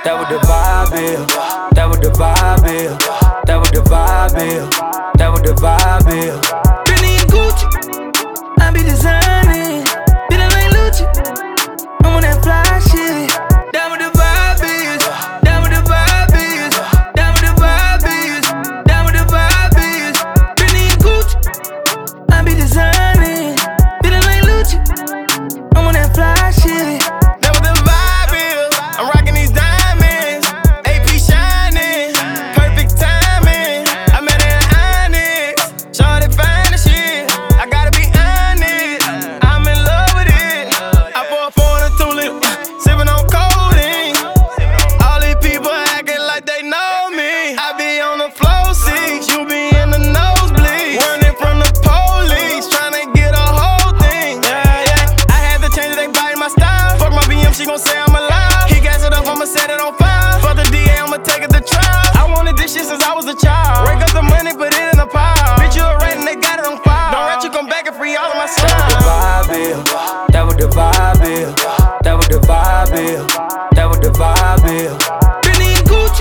That what the vibe is. That what the vibe is. That what the vibe is. That what the vibe is. Fendi and Gucci, I be designing. Feeling like Lucci, I'm on that fly shit. That what the vibe is. That what the vibe is. That what the vibe is. That what the vibe is. Fendi and Gucci, I be designing. Feeling like Lucci, I'm on that fly shit. That what the vibe is. I'm rocking these diamonds, AP shining, perfect timing. I met her in Onyx, shorty fine as shit. I gotta be honest, I'm in love with it. I pour for the tulip, sipping on codeine. All these people acting like they know me. I be on the floor seats, you be in the nosebleed. Running from the police, tryna get a whole thing. Yeah, yeah. I had to change it, they biting my style. Fuck my BM, she gon' say I'm alive. He gas it up, I'ma set it on fire. Fuck the DA, I'ma take it to trial. I wanted this shit since I was a child. Rake up the money, put it in a pile. Bitch, you a rat and they got it on fire. Don't rat, you come back and free all of my style. That what the vibe is. That what the vibe is. That what the vibe is. Fendi and Gucci,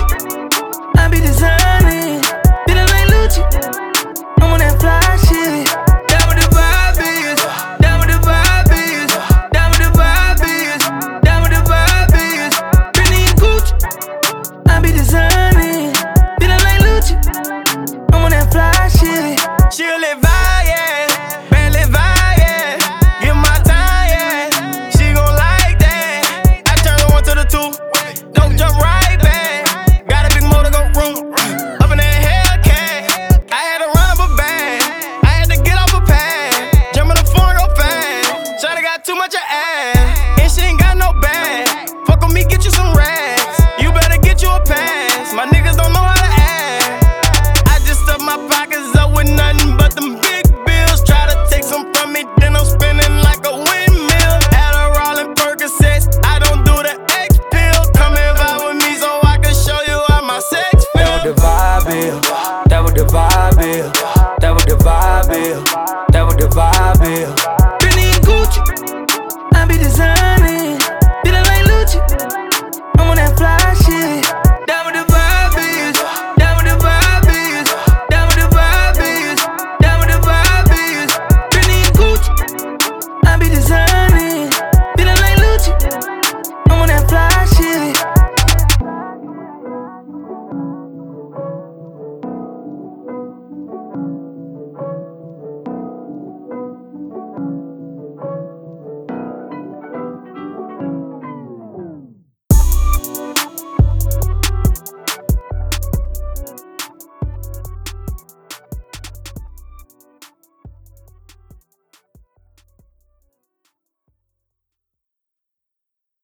I be designing. Feeling like Lucci, I'm on that fly shit. That what the vibe is. That what the vibe is. That what the vibe is. That what the vibe is. Fendi and Gucci, I be designing. Feeling like Lucci, I'm on that fly shit. She'll live vibe, yeah. Barely vibe, yeah. Give my time, yeah. She gon' like that. I turn the 1 to the 2. Don't jump right back. Got a big motor go room. Up in that Hellcat. I had to run up a bag. I had to get off a pad. Jump in the phone go fast. Shawty got too much of ass. And she ain't got no bag. Fuck on me, get you some racks. You better get you a pass. My niggas don't know how to act. I just stuff my pockets up with nothing but them big bills. Try to take some from me, then I'm spinning like a windmill. Adderall and Percocets, I don't do the X pill. Come and vibe with me so I can show you how my sex That what feel. the vibe is. That what the vibe is. That what the vibe is. That what the vibe is. Fendi and Gucci, I be designing. Feeling like Lucci,